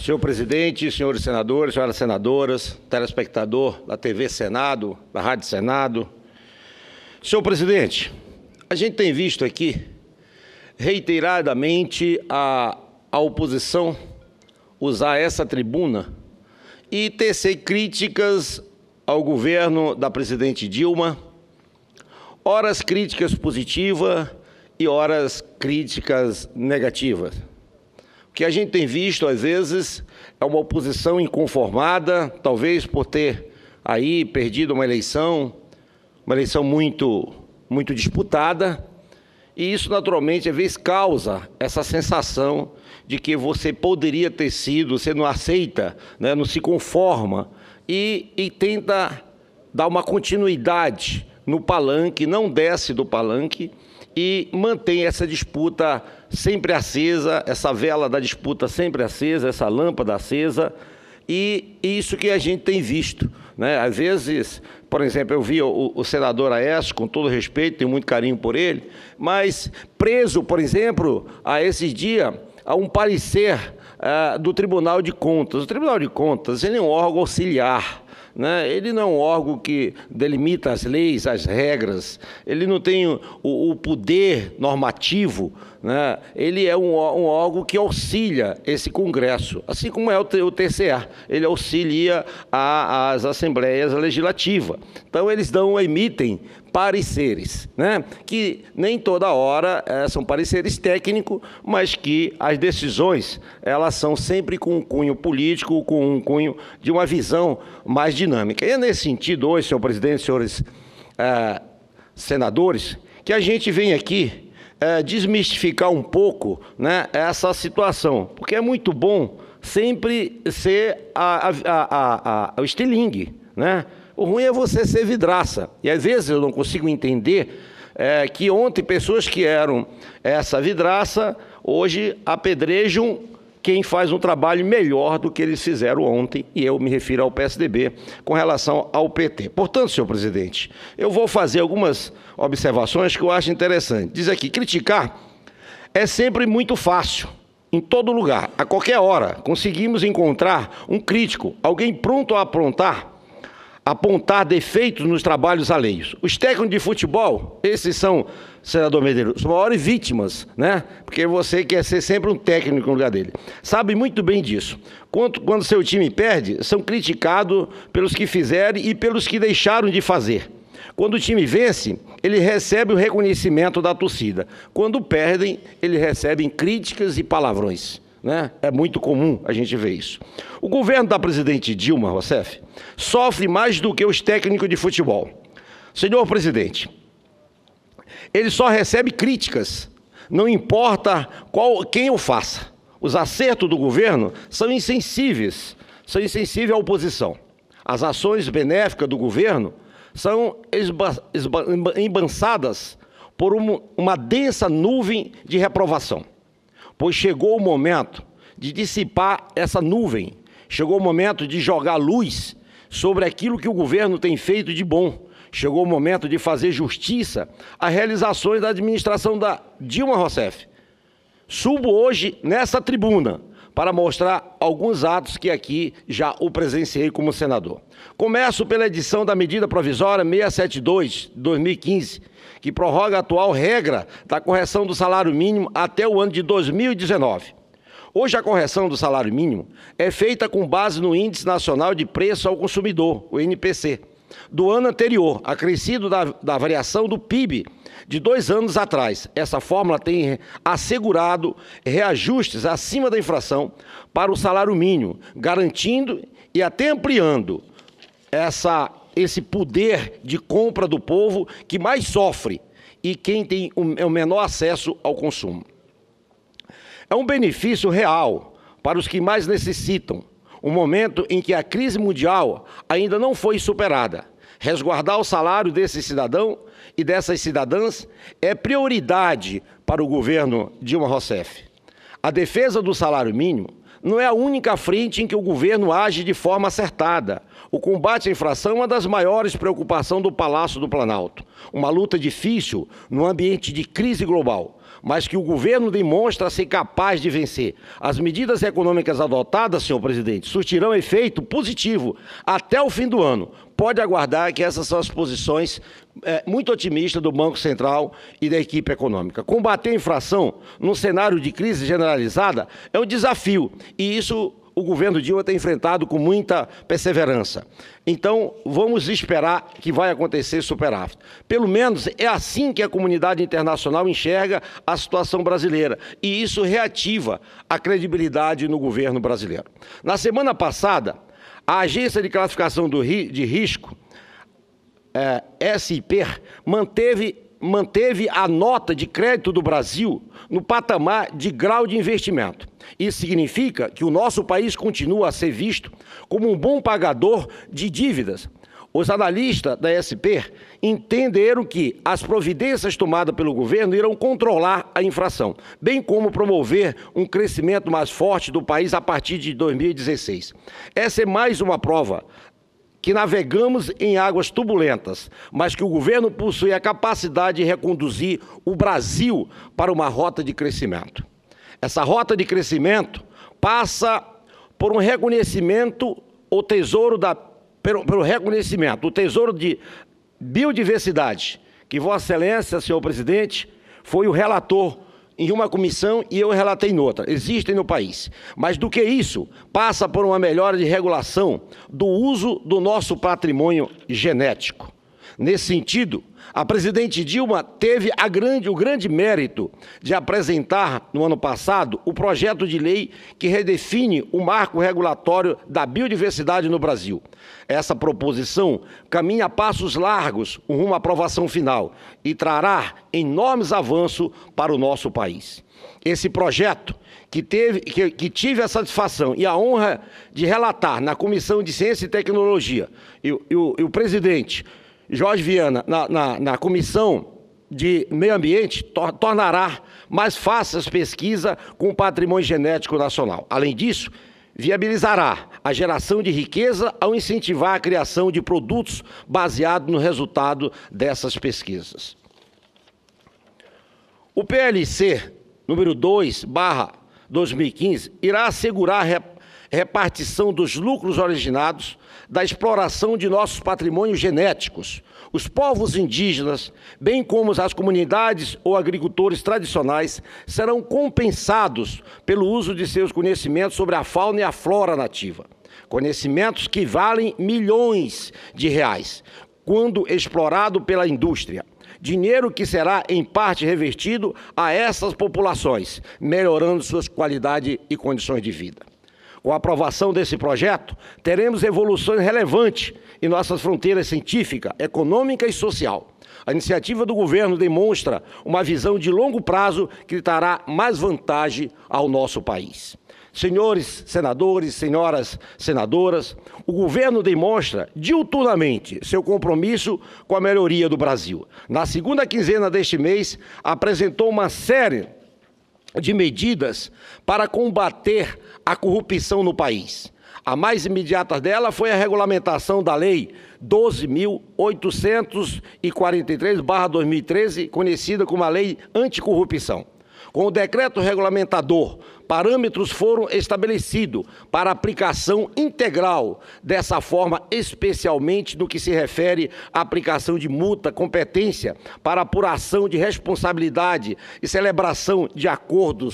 Senhor presidente, senhores senadores, senhoras senadoras, telespectador da TV Senado, da Rádio Senado. Senhor presidente, a gente tem visto aqui reiteradamente a oposição usar essa tribuna e tecer críticas ao governo da presidente Dilma, horas críticas positivas e horas críticas negativas. O que a gente tem visto, às vezes, é uma oposição inconformada, talvez por ter aí perdido uma eleição muito disputada, e isso, naturalmente, às vezes causa essa sensação de que você poderia ter sido, você não aceita, né, não se conforma, e tenta dar uma continuidade no palanque, não desce do palanque, e mantém essa disputa sempre acesa, essa vela da disputa sempre acesa, essa lâmpada acesa, e isso que a gente tem visto, né? Às vezes, por exemplo, eu vi o senador Aécio, com todo respeito, tenho muito carinho por ele, mas preso, por exemplo, a esses dias, a um parecer do Tribunal de Contas. O Tribunal de Contas, ele é um órgão auxiliar, né? Ele não é um órgão que delimita as leis, as regras, ele não tem o poder normativo, né? Ele é um órgão que auxilia esse Congresso, assim como é o TCE, ele auxilia as Assembleias Legislativas. Então, eles emitem pareceres, né? Que nem toda hora são pareceres técnicos, mas que as decisões elas são sempre com um cunho político, com um cunho de uma visão mais dinâmica. E é nesse sentido, hoje, senhor presidente, senhores senadores, que a gente vem aqui desmistificar um pouco, né, essa situação, porque é muito bom sempre ser o estilingue, né? O ruim é você ser vidraça. E às vezes eu não consigo entender que ontem pessoas que eram essa vidraça, hoje apedrejam quem faz um trabalho melhor do que eles fizeram ontem, e eu me refiro ao PSDB, com relação ao PT. Portanto, senhor presidente, eu vou fazer algumas observações que eu acho interessantes. Diz aqui, criticar é sempre muito fácil, em todo lugar, a qualquer hora, conseguimos encontrar um crítico, alguém pronto a apontar defeitos nos trabalhos alheios. Os técnicos de futebol, esses são, senador Medeiros, as maiores vítimas, né? Porque você quer ser sempre um técnico no lugar dele. Sabe muito bem disso. Quando seu time perde, são criticados pelos que fizeram e pelos que deixaram de fazer. Quando o time vence, ele recebe o reconhecimento da torcida. Quando perdem, eles recebem críticas e palavrões, né? É muito comum a gente ver isso. O governo da presidente Dilma Rousseff sofre mais do que os técnicos de futebol. Senhor presidente, ele só recebe críticas, não importa quem o faça. Os acertos do governo são insensíveis à oposição. As ações benéficas do governo são embaçadas por uma densa nuvem de reprovação. Pois chegou o momento de dissipar essa nuvem, chegou o momento de jogar luz sobre aquilo que o governo tem feito de bom, chegou o momento de fazer justiça às realizações da administração da Dilma Rousseff. Subo hoje nessa tribuna para mostrar alguns atos que aqui já o presenciei como senador. Começo pela edição da medida provisória 672, de 2015, que prorroga a atual regra da correção do salário mínimo até o ano de 2019. Hoje, a correção do salário mínimo é feita com base no Índice Nacional de Preço ao Consumidor, o INPC, do ano anterior, acrescido da variação do PIB de 2 anos atrás. Essa fórmula tem assegurado reajustes acima da inflação para o salário mínimo, garantindo e até ampliando esse poder de compra do povo que mais sofre e quem tem o menor acesso ao consumo. É um benefício real para os que mais necessitam, um momento em que a crise mundial ainda não foi superada. Resguardar o salário desse cidadão e dessas cidadãs é prioridade para o governo Dilma Rousseff. A defesa do salário mínimo não é a única frente em que o governo age de forma acertada. O combate à inflação é uma das maiores preocupações do Palácio do Planalto. Uma luta difícil no ambiente de crise global. mas que o governo demonstra ser capaz de vencer. As medidas econômicas adotadas, senhor presidente, surtirão efeito positivo até o fim do ano. Pode aguardar que essas são as posições muito otimistas do Banco Central e da equipe econômica. Combater a inflação num cenário de crise generalizada é um desafio, e isso o governo Dilma tem enfrentado com muita perseverança. Então, vamos esperar que vai acontecer superávit. Pelo menos é assim que a comunidade internacional enxerga a situação brasileira, e isso reativa a credibilidade no governo brasileiro. Na semana passada, a Agência de Classificação de Risco, S&P, manteve a nota de crédito do Brasil no patamar de grau de investimento. Isso significa que o nosso país continua a ser visto como um bom pagador de dívidas. Os analistas da SP entenderam que as providências tomadas pelo governo irão controlar a inflação, bem como promover um crescimento mais forte do país a partir de 2016. Essa é mais uma prova que navegamos em águas turbulentas, mas que o governo possui a capacidade de reconduzir o Brasil para uma rota de crescimento. Essa rota de crescimento passa por um reconhecimento, pelo reconhecimento, o tesouro de biodiversidade, que Vossa Excelência, senhor presidente, foi o relator em uma comissão e eu relatei em outra. Existem no país. Mas do que isso, passa por uma melhora de regulação do uso do nosso patrimônio genético. Nesse sentido, a presidente Dilma teve o grande mérito de apresentar, no ano passado, o projeto de lei que redefine o marco regulatório da biodiversidade no Brasil. Essa proposição caminha a passos largos rumo à aprovação final e trará enormes avanços para o nosso país. Esse projeto, que tive a satisfação e a honra de relatar na Comissão de Ciência e Tecnologia, e o presidente Jorge Viana, na Comissão de Meio Ambiente, tornará mais fácil as pesquisas com o patrimônio genético nacional. Além disso, viabilizará a geração de riqueza ao incentivar a criação de produtos baseados no resultado dessas pesquisas. O PLC número 2/2015 irá assegurar a repartição dos lucros originados da exploração de nossos patrimônios genéticos. Os povos indígenas, bem como as comunidades ou agricultores tradicionais, serão compensados pelo uso de seus conhecimentos sobre a fauna e a flora nativa. Conhecimentos que valem milhões de reais, quando explorado pela indústria. Dinheiro que será, em parte, revertido a essas populações, melhorando suas qualidades e condições de vida. Com a aprovação desse projeto, teremos evoluções relevantes em nossas fronteiras científica, econômica e social. A iniciativa do governo demonstra uma visão de longo prazo que trará mais vantagem ao nosso país. Senhores senadores, senhoras senadoras, o governo demonstra diuturnamente seu compromisso com a melhoria do Brasil. Na segunda quinzena deste mês, apresentou uma série de medidas para combater a corrupção no país. A mais imediata dela foi a regulamentação da Lei 12.843/2013, conhecida como a Lei Anticorrupção. Com o decreto regulamentador, parâmetros foram estabelecidos para aplicação integral dessa forma, especialmente no que se refere à aplicação de multa, competência para apuração de responsabilidade e celebração de acordo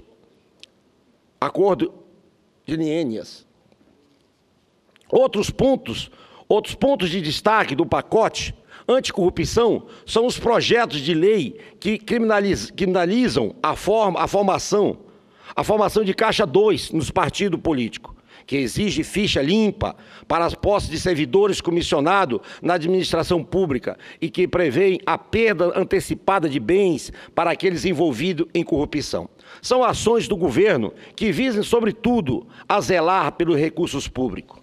de liênias. Outros pontos de destaque do pacote anticorrupção são os projetos de lei que criminalizam a formação de caixa 2 nos partidos políticos, que exige ficha limpa para as posses de servidores comissionados na administração pública e que prevêem a perda antecipada de bens para aqueles envolvidos em corrupção. São ações do governo que visam, sobretudo, a zelar pelos recursos públicos.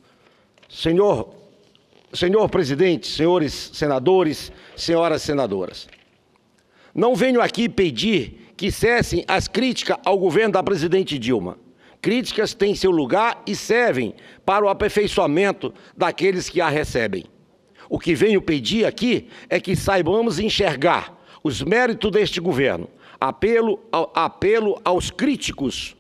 Senhor presidente, senhores senadores, senhoras senadoras, não venho aqui pedir que cessem as críticas ao governo da presidente Dilma. Críticas têm seu lugar e servem para o aperfeiçoamento daqueles que a recebem. O que venho pedir aqui é que saibamos enxergar os méritos deste governo, Apelo aos críticos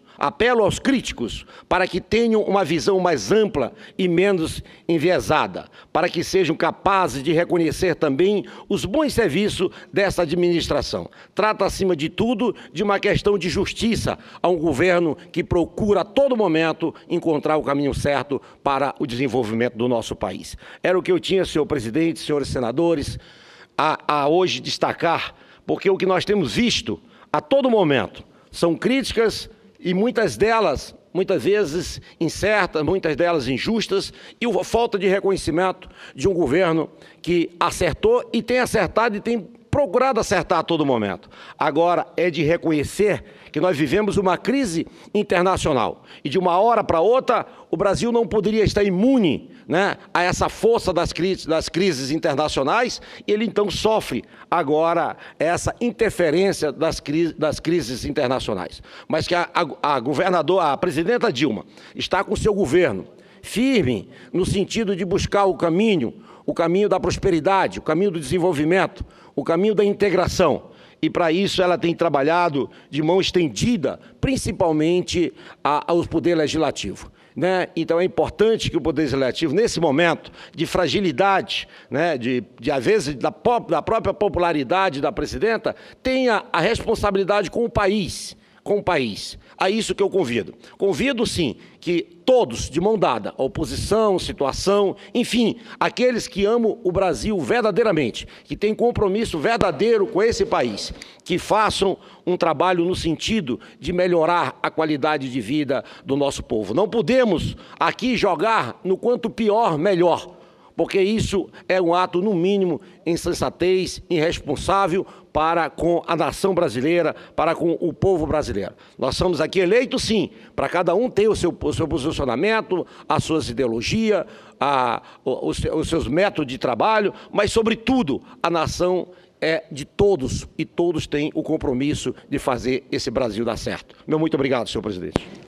para que tenham uma visão mais ampla e menos enviesada, para que sejam capazes de reconhecer também os bons serviços dessa administração. Trata, acima de tudo, de uma questão de justiça a um governo que procura a todo momento encontrar o caminho certo para o desenvolvimento do nosso país. Era o que eu tinha, senhor presidente, senhores senadores, a hoje destacar, porque o que nós temos visto a todo momento são críticas e muitas delas, muitas vezes incertas, muitas delas injustas, e a falta de reconhecimento de um governo que acertou e tem acertado e tem procurado acertar a todo momento. Agora é de reconhecer que nós vivemos uma crise internacional e de uma hora para outra o Brasil não poderia estar imune, né, a essa força das crises internacionais, e ele então sofre agora essa interferência das crises internacionais. Mas que a presidenta Dilma está com o seu governo firme no sentido de buscar o caminho da prosperidade, o caminho do desenvolvimento, o caminho da integração. E para isso ela tem trabalhado de mão estendida, principalmente ao Poder Legislativo, né? Então é importante que o Poder Legislativo, nesse momento de fragilidade, né, às vezes da própria popularidade da presidenta, tenha a responsabilidade com o país. A isso que eu convido. Convido, sim, que todos, de mão dada, a oposição, situação, enfim, aqueles que amam o Brasil verdadeiramente, que têm compromisso verdadeiro com esse país, que façam um trabalho no sentido de melhorar a qualidade de vida do nosso povo. Não podemos aqui jogar no quanto pior, melhor, porque isso é um ato, no mínimo, insensatez, irresponsável para com a nação brasileira, para com o povo brasileiro. Nós somos aqui eleitos, sim, para cada um ter o seu posicionamento, as suas ideologias, os seus métodos de trabalho, mas, sobretudo, a nação é de todos e todos têm o compromisso de fazer esse Brasil dar certo. Meu muito obrigado, senhor presidente.